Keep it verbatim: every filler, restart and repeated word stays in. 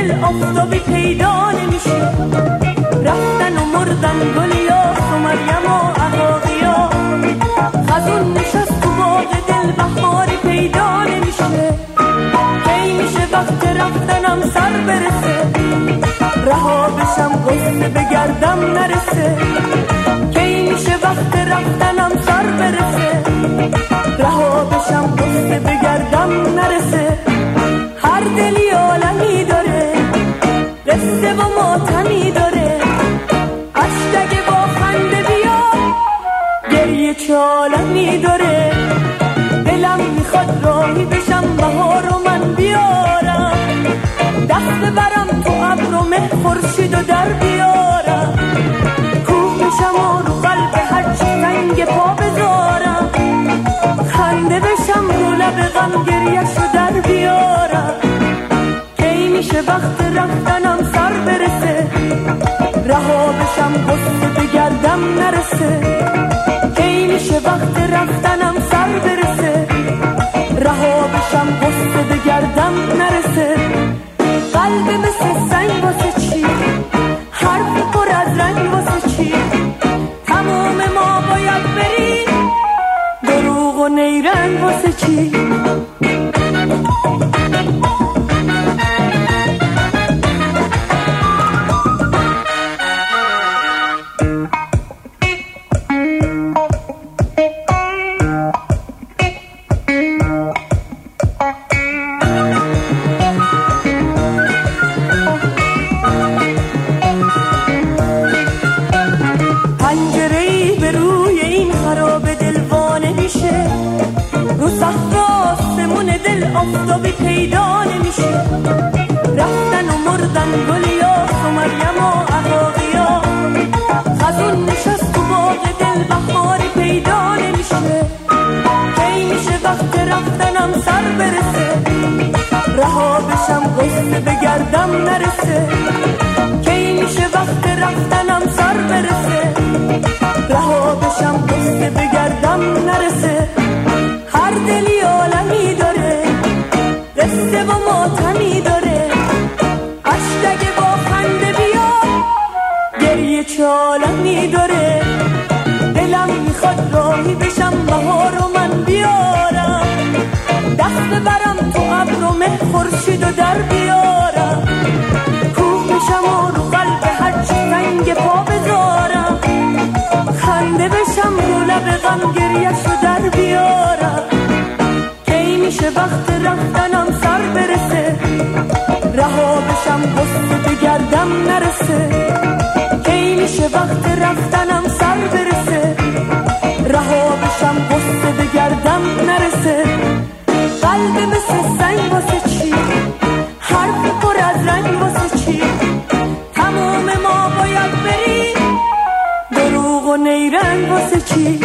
دل آفتابی پیدا نمیشه. رفتن و مردن گلیاس و مریم و عقاقیا، خزون نشست تو باغ دل بهاری پیدا نمیشه. کی میشه وقت رفتنم سر برسه، رها بشم قصه بگردم نرسه. کی میشه وقت رفتنم سر برسه، رها بشم قصه بگردم نرسه. هر دلی عالمی داره، قصه و ماتمی داره. اشتگه با خنده بیا، گریه چه عالمی داره. دلم میخواد راهی بشم بهار و من بیارم، دست ببرم تو ابر و مه خورشید و در بیارم. کوه بشم و رو قلب هرچی سنگ پا بذارم، خنده بشم رو لب غم گریه‌شو در بیارم. کی میشه وقت رفتنم سر برسه، رها بشم قصه بگردم نرسه. کی میشه وقت رفتنم سر برسه، رها بشم قصه بگردم نرسه. قلب مثل سنگ واسه چی، حرف پر از رنگ واسه چی. تمام ما باید بریم، دروغ و نیرنگ واسه چی. آفتابی پیدا نمیشه. رفتن و مردن گلیاس و مریم و عقاقیا، خزون نشست تو باغ دل بهاری پیدا نمیشه. کی میشه وقت رفتنم سر برسه، رها بشم قصه بگردم نرسه. کی میشه وقت رفتنم سر برسه، رها بشم قصه بگردم نرسه. هر دلی عالمی داره، قصه و ماتمی داره. اشتگه با خنده بیا، گریه چه عالمی داره. دلم میخواد راهی بشم بهار و من بیارم، دست ببرم تو ابر و مه خورشید و در بیارم. کوه بشم و رو قلب هرچی سنگ پا بذارم، خنده بشم رو لب غم گریه‌شو در بیارم. کی میشه وقت رفتنم سر برسه، رها بشم قصه بگردم نرسه. کی میشه وقت رفتنم سر برسه، رها بشم قصه بگردم نرسه. قلب مثل سنگ واسه چی، حرف پر از رنگ واسه چی. تمام ما باید بریم، دروغ و نیرنگ واسه چی.